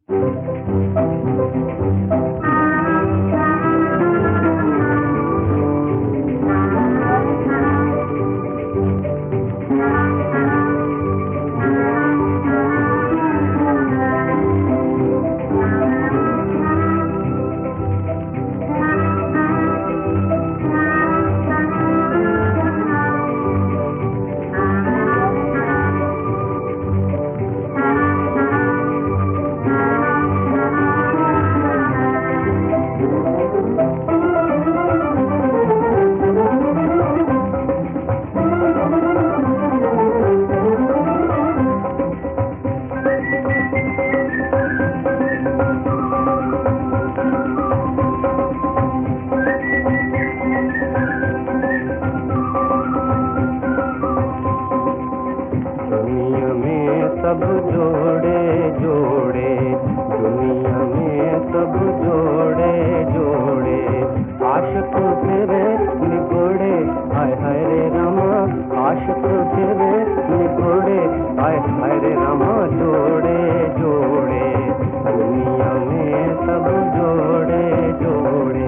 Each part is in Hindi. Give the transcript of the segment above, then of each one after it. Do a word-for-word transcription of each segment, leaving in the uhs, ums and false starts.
सब जोड़े जोड़े, दुनिया में सब जोड़े जोड़े, आशिक तेरे निगोड़े, हाय हाय रे रामा, आशिक तेरे निगोड़े, हाय हाय रे रामा, जोड़े जोड़े, दुनिया में सब जोड़े जोड़े।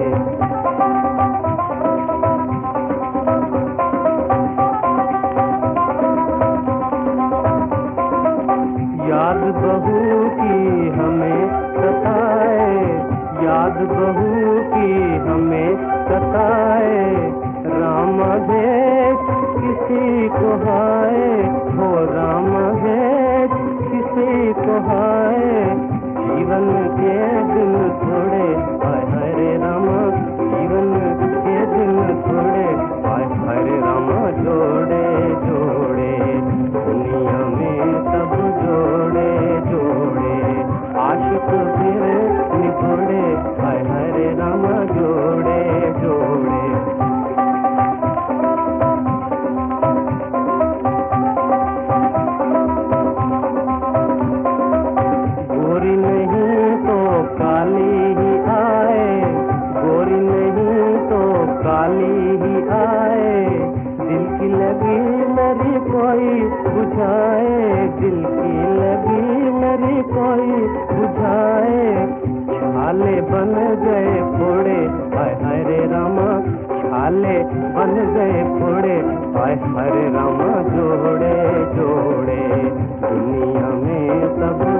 याद बहू की हमें सताए, याद बहू की हमें सताए, राम भेज किसी को हाय, हो राम भेज किसी को हाय, जीवन के दिन थोड़े, हाय हाय रे रामा, जीवन के दिन थोड़े, हाय हाय रे रामा, जोड़े जोड़े, दुनिया में सब जोड़े जोड़े, आशिक तेरे निगोड़े, हाय हाय रे रामा, जोड़े जोड़े। गोरी नहीं तो काली ही आए, गोरी नहीं तो काली ही आए, दिल की लगी मेरी कोई बुझाए, दिल की लगी मेरी कोई बुझाए, छाले बन गए फोड़े, हाय हाय रे रामा, छाले बन गए फोड़े, हाय हाय रे रामा, जोड़े जोड़े, दुनिया में सब